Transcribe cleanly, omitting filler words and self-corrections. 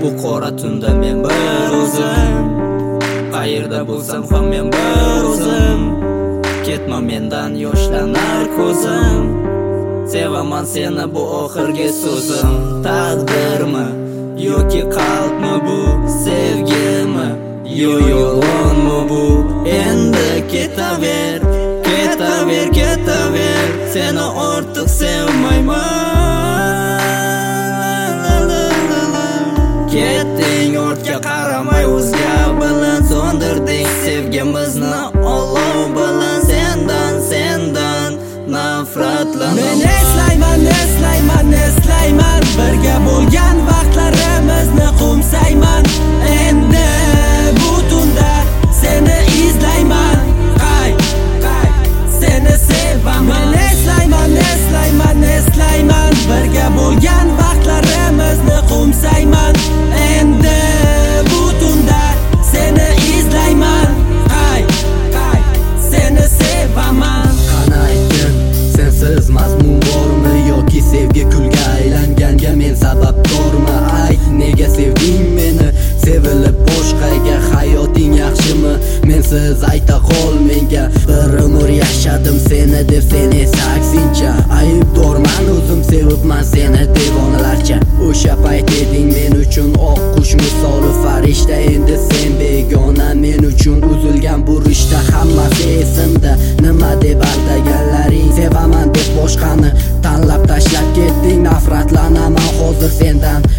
Bu qora tunda men bir o'zim, qayerda bo'lsam ham men bir o'zim. Ketma mendan yoshlanar ko'zim, sevaman seni bu oxirgi so'zim. Taqdirmi yoki qalbmi bu, sevgimi yo yolg'onmi bu? Endi ketaver, ketaver, ketaver, seni ortiq sevmayman. Ketding ortga qaramay o'zga bilan, so'ndirding sevgimizni olov bilan. Sendan nafratlanaman. Men eslayman, birga bo'lgan vaqtlarimizni qo'msayman. Endi bu tunda seni izlayman, seni sevaman. Men eslayman, birga bo'lgan vaqtlarimizni qo'msayman. Endi bu tunda seni izlayman, seni sevaman. Qani aytgin, sensiz mazmun bormi yoki sevgi kulga aylanganga men sababdormi? Ayt, nega sevding meni? Sevilib boshqaga hayoting yaxshimi? Mensiz ayta qol menga, bir umr yashadim seni deb, sen esa aksincha. Aybdorman o'zim, sevibman seni devonalarcha. O'sha payt eding men uchun oq qush misoli farishta, endi sen begona men uchun. Uzilgan bu rishta hammasi esimda, nima deb aldaganlaring? Sevaman deb boshqani tanlab tashlab ketding, nafratlanaman hozir sendan.